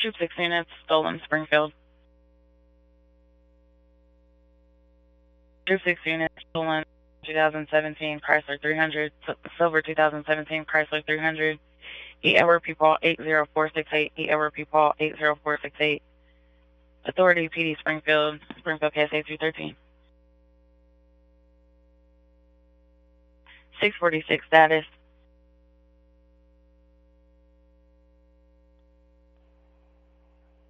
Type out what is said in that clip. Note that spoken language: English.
Troop 6 units, stolen, Springfield. Troop 6 units, stolen, 2017 Chrysler 300, silver 2017 Chrysler 300, Edward P. Paul 80468, Edward P. Paul 80468. Authority PD Springfield, Springfield KSA 213. 646 status,